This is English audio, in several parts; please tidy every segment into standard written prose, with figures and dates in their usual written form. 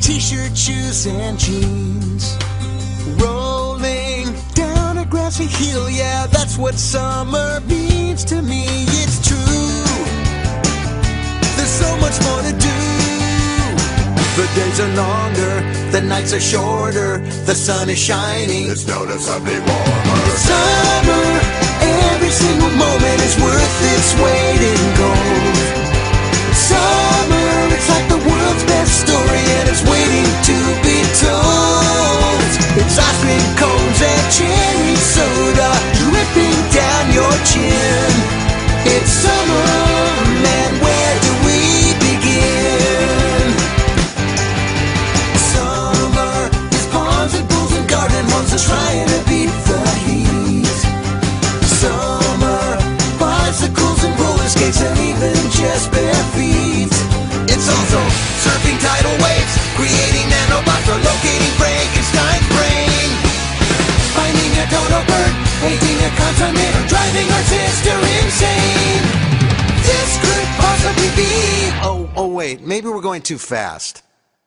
T-shirt, shoes, and jeans. Rolling down a grassy hill, yeah, that's what summer means to me. It's true, there's so much more to do. The days are longer, the nights are shorter, the sun is shining. It's noticeably warmer. It's summer, every single moment is worth its weight in gold. Summer, it's like the world's best story and it's waiting to be told. It's ice cream cones and cherry soda dripping down your chin. It's summer, man, where do we begin? Summer is ponds and pools and garden homes that's trying to beat the heat. Summer, bicycles and roller skates and even just bare feet. It's also surfing tidal waves, creating nanobots or locating Frankenstein's brain, finding a dodo bird, painting a continent, or driving our sister insane. This could possibly be... Oh wait, maybe we're going too fast.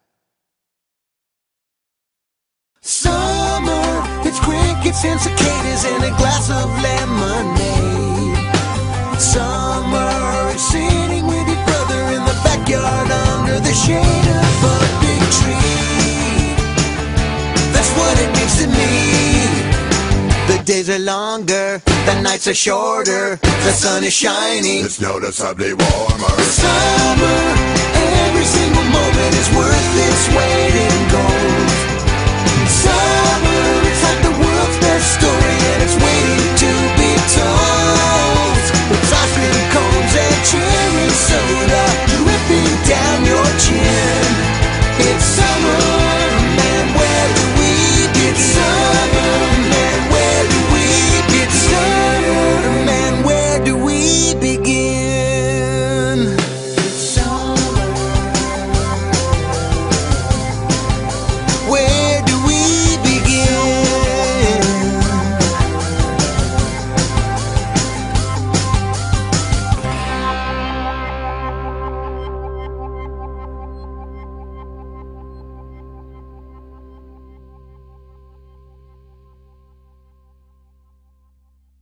Summer, it's crickets and cicadas and a glass of lemonade. Summer, it's sitting with your brother in the backyard under the shade of a big tree. That's what it means to me. The days are longer, the nights are shorter, the sun is shining. It's noticeably warmer. Summer, every single moment is worth its weight in gold. Summer, it's like the world's best story and it's waiting to be told. It's ice cream cones and cherry soda dripping down your chin. It's summer.